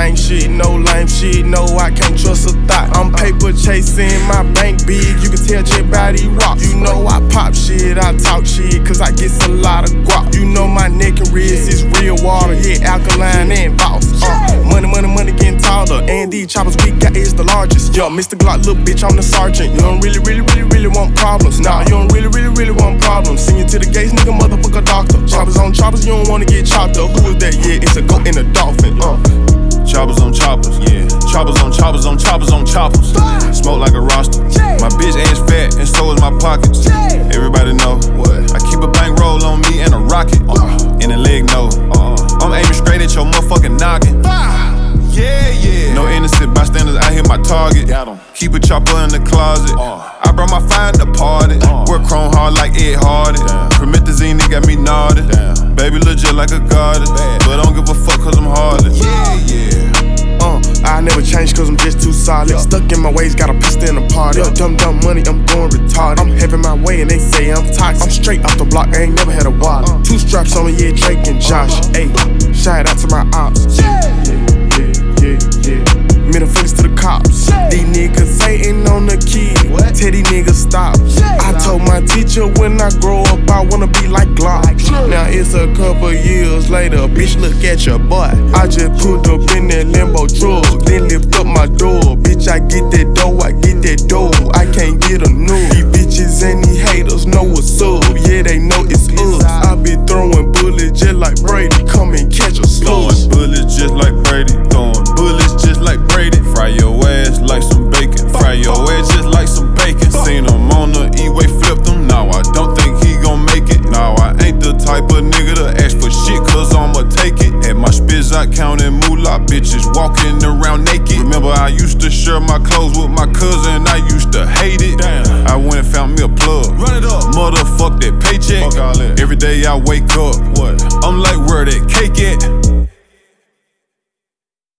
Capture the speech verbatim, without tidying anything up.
gang shit, no lame shit, no, I can't trust a thought. I'm paper chasing, my bank big, you can tell just by these rocks. You know I pop shit, I talk shit, cause I get a lot of guap. You know my neck and wrist is real water, yeah, alkaline and boss. Uh, money, money, money getting taller, and these choppers we got is the largest. Yo, Mister Glock, look bitch, I'm the sergeant. You don't really, really, really, really want problems. Nah, you don't really, really, really want problems. Send you to the gates, nigga, motherfucker doctor. Choppers on choppers, you don't wanna get chopped up. Who is that? Yeah, it's a goat and a dolphin. Uh. Choppers on choppers, yeah. Choppers on choppers on choppers on choppers. Smoke like a roster. My bitch ass fat and so is my pockets. Everybody know what? I keep a bankroll on me and a rocket. Uh, and a leg no. Uh, I'm aiming straight at your motherfucking noggin. Yeah, yeah. No innocent bystanders, I hit my target. Keep a chopper in the closet. Uh, I brought my fire in the party. Uh, Work chrome hard like Ed Hardy. Promethazine, they got me naughty. Damn. Baby look just like a goddess. But I don't give a fuck cause I'm heartless. Yeah, yeah. Uh, I never change cause I'm just too solid. Yeah. Stuck in my ways, got a pistol in the party. Yeah. Dumb, dumb money, I'm going retarded. I'm having my way and they say I'm toxic. I'm straight off the block, I ain't never had a wallet. Uh, Two straps on me, yeah, Drake and Josh. Ayy, uh, shout out to my ops. Yeah, yeah, yeah, yeah. Middle fingers to the cops. Yeah. These niggas hating on the kid. What? Tell these niggas stop. Yeah. I told my teacher when I grow up, I wanna be like Glock. Like now it's a couple years later, bitch, look at your butt. I just put up in that limbo drug, then lift up my door. Bitch, I get that dough, I get that dough. I can't get a no. These bitches and these haters know what's up. Yeah, they know it's us. I be throwing bullets just like Brady. Come and catch a slush. Throwing bullets just like Brady. Throwing bullets just like Brady. Fry your ass like some bacon. Fry your ass just like some bacon. Seen him on the E-way, flipped him. Now I don't think he gon' make it. Now I ain't the type of nigga to ask for shit, cause I'ma take it. At my spizz, I counting moolah, bitches walking around naked. Remember I used to share my clothes with my cousin, I used to hate it. Damn. I went and found me a plug. Run it up. Motherfuck that paycheck. Fuck all that. Every day I wake up, what? I'm like, where that cake at?